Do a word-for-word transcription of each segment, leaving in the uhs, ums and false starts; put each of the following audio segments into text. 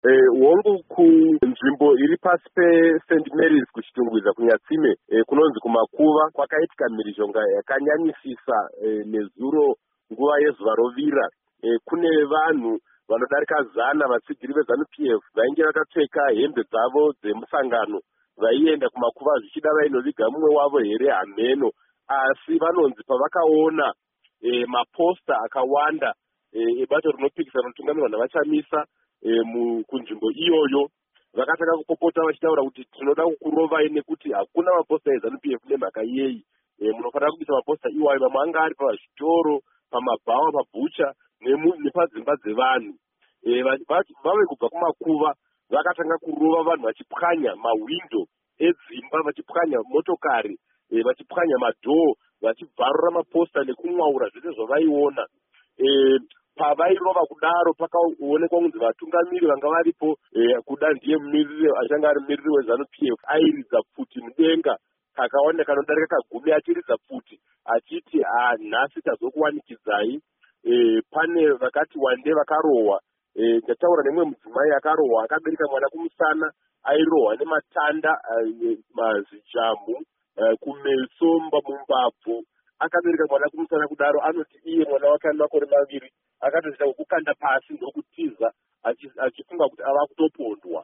hongu kunzvimbo iri pasi peSaint Mary's kuchitungwiza kunyatsime kunonzi kumakuva kwakaitika mhirizhonga yakanyanyisisa nezuro nguva yezuva rovira. Kune vanhu vanodarika zana vatsigiri veZANU P F vainge vakapfeka hembe dzavo dzemusangano vaienda kumakuva zvichida vainoviga mumwe wavo here hameno, asi vanonzi pavakaona maposta akawanda ebato rinopikisa rinotungamirwa navachamisa kunzvimbo iyoyo vakatanga kupopota vachitaura kuti tinoda kukurovai nekuti hakuna maposta eZANU P F nemhaka yeyi. Munofanira kuisa maposta iwayo, mamwe anga ari pazvitoro, pamabhawa, pabhucha nepadzimba dzevanhu. Vave kubva kumakuva vakatanga kurova vanhu vachipwanya mahwindo edzimba, vachipwanya motokari, vachipwanya madhoo, vachibvarura maposta nekumwaura zvese zvavaiona. Pavairova kudaro pakaonekwa kunzi vatungamiri vanga varipo, kuda ndiye mumiriri achanga ari mumiriri weZANU P F airidza pfuti mudenga kakawanda kanodarika kagumi, achiridza pfuti achiti nhasi tazokuwanikidzai. Pane vakati wande vakarohwa. Ndataura nemumwe mudzimai akarohwa, akabereka mwana kumusana, airohwa nematanda, mazijamhu, kumeso, mumbabvu, akabereka mwana kumusana kudaro. Anoti iye mwana wake ane makore maviri akatoita kukanda pasi ndokutiza achifunga kuti ava kutopondwa.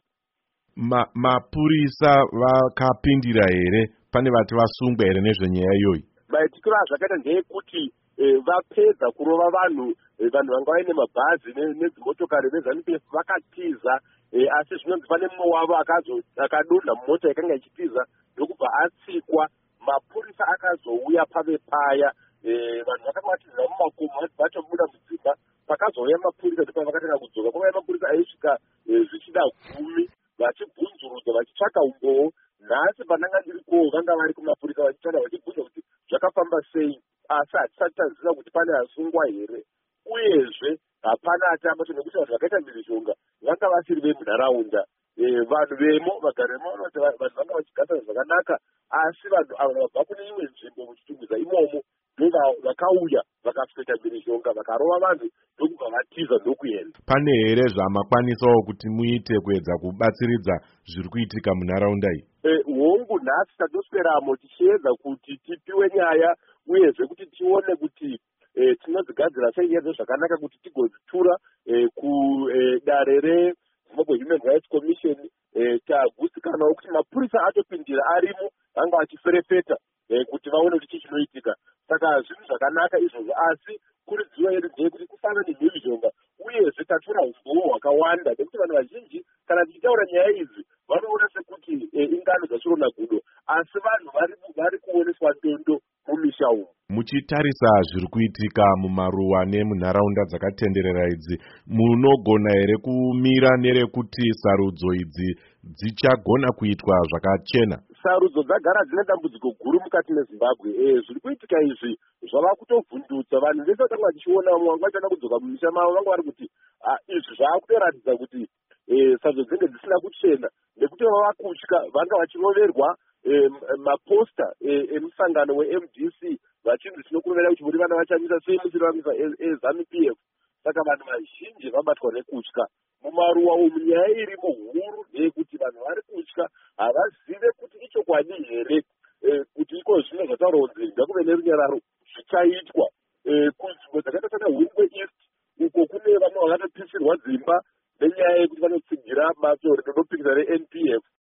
Mapurisa vakapindira here? Pane vati vasungwa here nezvenyaya iyoyi? Maitikiro azvakaita ndeyekuti vapedza kurova vanhu, vanhu vanga vaine mabhazi nedzimotokari veZANU P F vakatiza, asi zvinonzi pane mumwe wavo akadonha mumota yakanga ichitiza ndokubva atsikwa. Mapurisa akazouya pave paya, vanhu vakavatiza mumakomo vachobuda mudzimba. Pakazouya mapurisa ndipo vakatanga kudzoka. Kwakauya mapurisa aisvika zvichida gumi vachibvunzurudza vachitsvaka umboo. Nhasi pandanga ndiriko vanga vari kumapurisa vachitsvaka vachibvunza kuti zvakafamba sei, asi hatisati taziva kuti pane asungwa here, uyezve hapana atamba nekuti vanhu vakaita mhirizhonga vanga vasiri vemunharaunda. Vanhu vemo vagaremo vanoti vanhu vanga vachigasa zvakanaka, asi vanhu ava vabva kune imwe nzvimbo muchitungwiza imomo ndo vakauya vakapfeka mhirizhonga vakarova vanhu ndokubva vatiza ndokuenda. Pane here zvamakwanisawo kuti muite kuedza kubatsiridza zviri kuitika munharaunda iyi? Hongu nhasi tatosweramo tichiedza kuti tipiwe nyaya, uyezve kuti tione kuti tinodzigadzira sei nyaya zvakanaka kuti tigodzitura kudare reZimbabwe Human Rights Commission. Tagutsikanawo kuti mapurisa atopindira arimo vanga vachiferefeta kuti vaone kuti chii chinoitika. Saka zvinhu zvakanaka izvozvo, asi kuridziwa yedu ndeyekuti kufana nemhirizhonga, uyezve tatora umboo hwakawanda nekuti vanhu vazhinji kana tichitaura nyaya idzi vanoona sekuti ingano dzashoronagudo, asi vanhu vari kuoneswa ndondo mumisha umu. Muchitarisa zviri kuitika mumaruwa nemunharaunda dzakatenderera idzi, munogona here kumira nerekuti sarudzo idzi dzichagona kuitwa zvakachena? Sarudzo dzagara dzine dambudziko guru mukati meZimbabwe. Zviri kuitika izvi zvava kutovhundutsa vanhu vese vatanga vachiona, vamwe vanga vachiona kudzoka mumisha mavo vanga vari kuti izvi zvava kutoratidza kuti sarudzo dzinenge dzisina kuchena, nekuti vava kutya, vanga vachiroverwa maposta emusangano weM D C vachinzi tinokurovera kuti muri vana vachamisa sei musiri vamisa eZANU P F. Saka vanhu vazhinji vabatwa nekutya mumaruwa umu. Nyaya irimo huru ndeyekuti vanhu vari kutya, havazive kuti ichokwadi here kuti iko zvino zvataura kunzi ngakuve nerunyararo zvichaitwa. Kunzvimbo dzakaita sana Hwingwe East uko kune vamwe vakatopisirwa dzimba nenyaya yekuti vanotsigira bato rinopikisa reN P F.